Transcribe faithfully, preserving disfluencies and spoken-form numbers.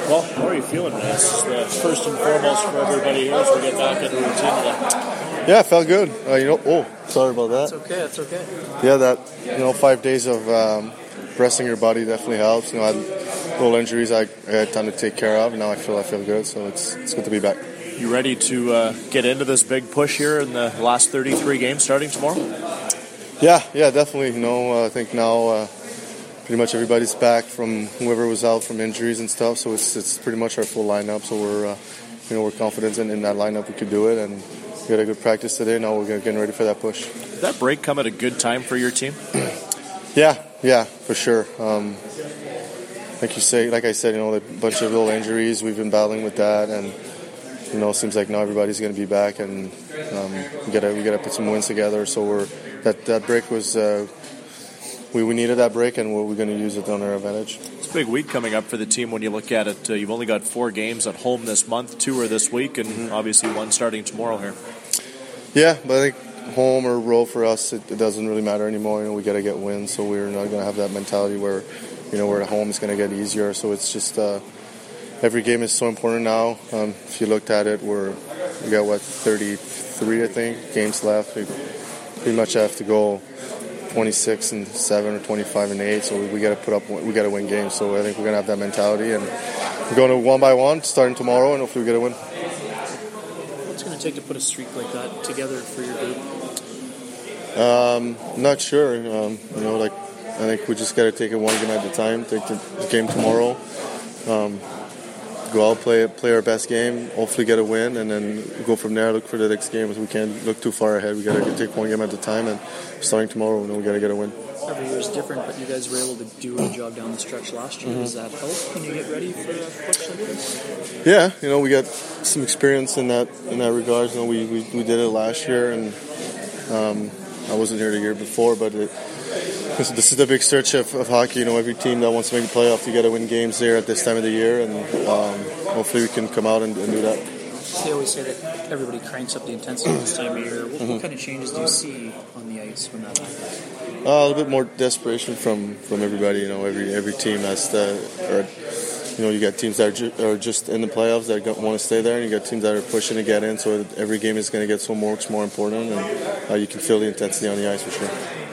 Well, how are you feeling, man? This is the first and foremost for everybody here as we get back into routine today. Yeah, it felt good. Uh, you know, oh, sorry about that. It's okay, it's okay. Yeah, that, you know, five days of um, resting your body definitely helps. You know, I had little injuries I, I had time to take care of, and now I feel I feel good, so it's it's good to be back. You ready to uh, get into this big push here in the last thirty-three games starting tomorrow? Yeah, yeah, definitely. You know, uh, I think now uh, pretty much everybody's back from whoever was out from injuries and stuff, so it's it's pretty much our full lineup. So we're uh, you know we're confident in, in that lineup we could do it, and we had a good practice today. Now we're getting ready for that push. Did that break come at a good time for your team? yeah, yeah, for sure. Um, like you say, like I said, you know, a bunch of little injuries. We've been battling with that, and you know, it seems like now everybody's going to be back, and um, we gotta we gotta put some wins together. So we're that that break was. Uh, We, we needed that break, and we're, we're going to use it on our advantage. It's a big week coming up for the team when you look at it. Uh, you've only got four games at home this month, two are this week, and mm-hmm. obviously one starting tomorrow here. Yeah, but I think home or road for us, it, it doesn't really matter anymore. You know, we got to get wins, so we're not going to have that mentality where, you know, we're at home, it's going to get easier. So it's just uh, every game is so important now. Um, if you looked at it, we're we got what thirty-three, I think, games left. We pretty much have to go twenty-six and seven or twenty-five and eight, so we, we got to put up, we got to win games. So I think we're gonna have that mentality, and we're going to one by one starting tomorrow, and hopefully we get a win. What's it gonna take to put a streak like that together for your group? Um, not sure. Um, you know, like I think we just got to take it one game at a time. Take the game tomorrow. Um, go out, play play our best game, hopefully get a win, and then go from there. Look for the next game. We can't look too far ahead. We got to take one game at a time, and starting tomorrow, you know, we got to get a win. Every year is different, but you guys were able to do a job down the stretch last year. Mm-hmm. Does that help when you get ready for a push like this? Yeah, you know, we got some experience in that in that regard. You know, we we, we did it last year, and um, I wasn't here the year before, but it. This, this is the big stretch of, of hockey. You know, every team that wants to make the playoff, you got to win games there at this time of the year, and um, hopefully we can come out and, and do that. They always say that everybody cranks up the intensity this time of year. What, mm-hmm. what kind of changes do you see on the ice when that happens? Uh, a little bit more desperation from, from everybody. You know, every every team has to, or you know, you got teams that are, ju- are just in the playoffs that want to stay there, and you got teams that are pushing to get in. So every game is going to get so much more important, and uh, you can feel the intensity on the ice for sure.